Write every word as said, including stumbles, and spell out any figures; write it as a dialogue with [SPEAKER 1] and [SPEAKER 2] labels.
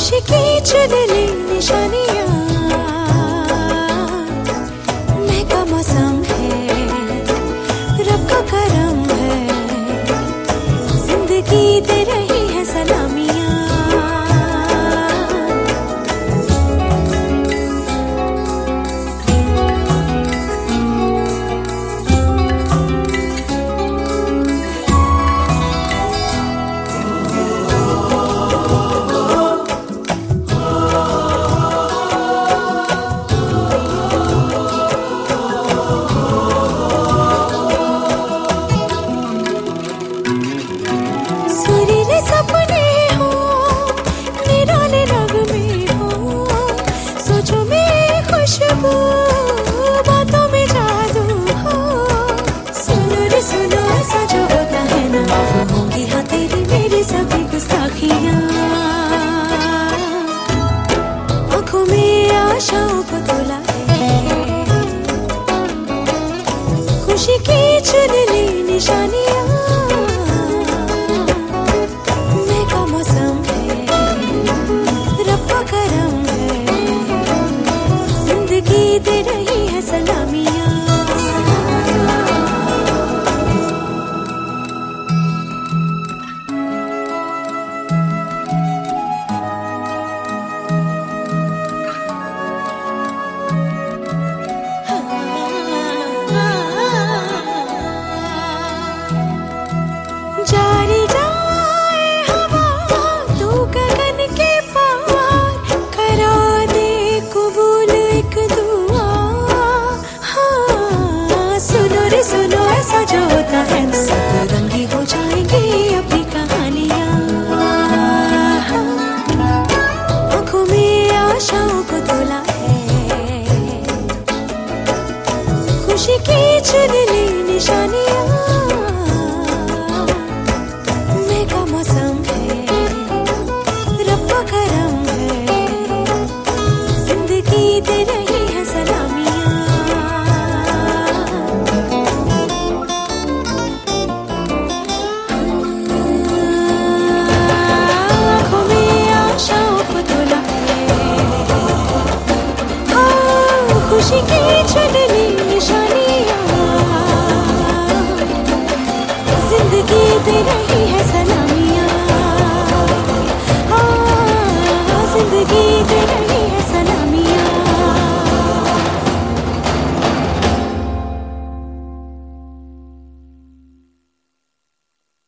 [SPEAKER 1] खुशी की चुनरी निशानियां, महका मौसम है, रब का करम है, जिंदगी दे रही है सलामियां। बातों में जादू हो, सुनो रे सुनो ऐसा जो होता है ना, वो होंगी हाँ तेरी मेरी सभी गुस्ताखियाँ। आँखों में आशाओं को तोला है, खुशी की चुनरी निशानियाँ, महका मौसम है, रब का करम है, जिंदगी दे रही है सलामियां। जारी जाए हवा तू गगन के पार, करा दे कबूल एक दुआ। हाँ सुनो रे सुनो ऐसा जो होता है, सब रंगी हो जाएंगी अपनी कहानियाँ। आँखों में आशाओं को तोला है, खुशी की चुनरी निशानियाँ, महका मौसम है, रब का करम है, जिंदगी दे रही है सलामियां। आँखों में आशाओं को तोला है, हाँ खुशी की चुनरी निशानियां, जिंदगी दे रही है सलामियां।